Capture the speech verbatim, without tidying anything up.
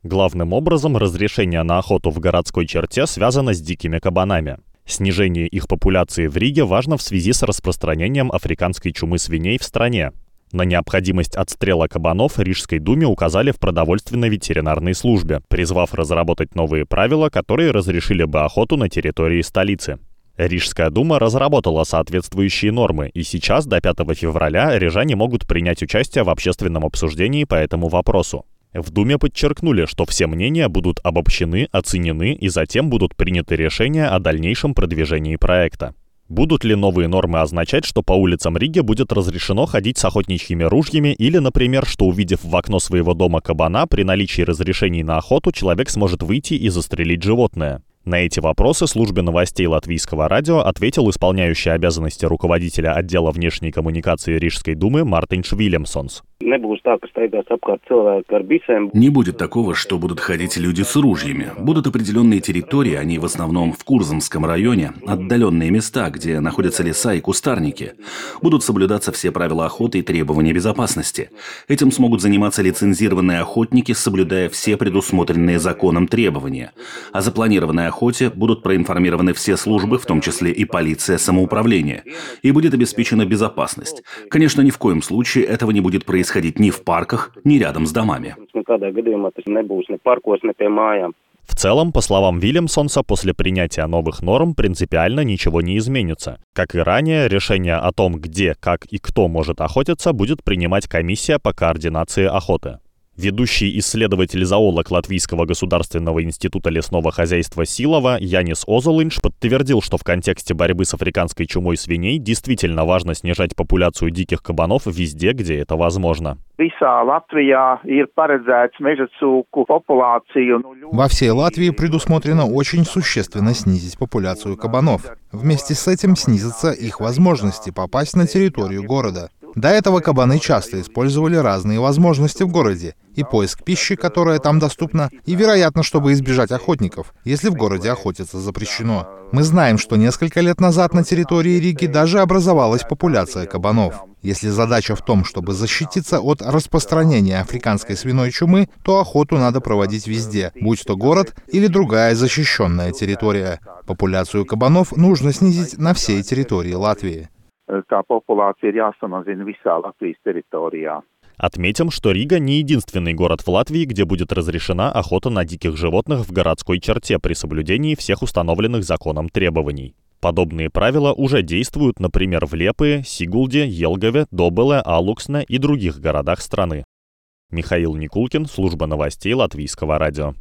Главным образом, разрешение на охоту в городской черте связано с дикими кабанами. Снижение их популяции в Риге важно в связи с распространением африканской чумы свиней в стране. На необходимость отстрела кабанов Рижской думе указали в продовольственной ветеринарной службе, призвав разработать новые правила, которые разрешили бы охоту на территории столицы. Рижская дума разработала соответствующие нормы, и сейчас, до пятого февраля, рижане могут принять участие в общественном обсуждении по этому вопросу. В Думе подчеркнули, что все мнения будут обобщены, оценены и затем будут приняты решения о дальнейшем продвижении проекта. Будут ли новые нормы означать, что по улицам Риги будет разрешено ходить с охотничьими ружьями или, например, что, увидев в окно своего дома кабана, при наличии разрешений на охоту человек сможет выйти и застрелить животное? На эти вопросы службе новостей Латвийского радио ответил исполняющий обязанности руководителя отдела внешней коммуникации Рижской думы Мартинš Вильямсонс. Не будет такого, что будут ходить люди с ружьями. Будут определенные территории, они в основном в Курзамском районе, отдаленные места, где находятся леса и кустарники. Будут соблюдаться все правила охоты и требования безопасности. Этим смогут заниматься лицензированные охотники, соблюдая все предусмотренные законом требования. О запланированной охоте будут проинформированы все службы, в том числе и полиция, самоуправление. И будет обеспечена безопасность. Конечно, ни в коем случае этого не будет происходить. Происходить ни в парках, ни рядом с домами. В целом, по словам Вильямсонса, после принятия новых норм принципиально ничего не изменится. Как и ранее, решение о том, где, как и кто может охотиться, будет принимать комиссия по координации охоты. Ведущий исследователь-зоолог Латвийского государственного института лесного хозяйства Силова Янис Озолинш подтвердил, что в контексте борьбы с африканской чумой свиней действительно важно снижать популяцию диких кабанов везде, где это возможно. Во всей Латвии предусмотрено очень существенно снизить популяцию кабанов. Вместе с этим снизятся их возможности попасть на территорию города. До этого кабаны часто использовали разные возможности в городе. И поиск пищи, которая там доступна, и, вероятно, чтобы избежать охотников, если в городе охотиться запрещено. Мы знаем, что несколько лет назад на территории Риги даже образовалась популяция кабанов. Если задача в том, чтобы защититься от распространения африканской свиной чумы, то охоту надо проводить везде, будь то город или другая защищенная территория. Популяцию кабанов нужно снизить на всей территории Латвии. Отметим, что Рига не единственный город в Латвии, где будет разрешена охота на диких животных в городской черте при соблюдении всех установленных законом требований. Подобные правила уже действуют, например, в Лепое, Сигулде, Елгове, Добеле, Алуксне и других городах страны. Михаил Никулкин, служба новостей Латвийского радио.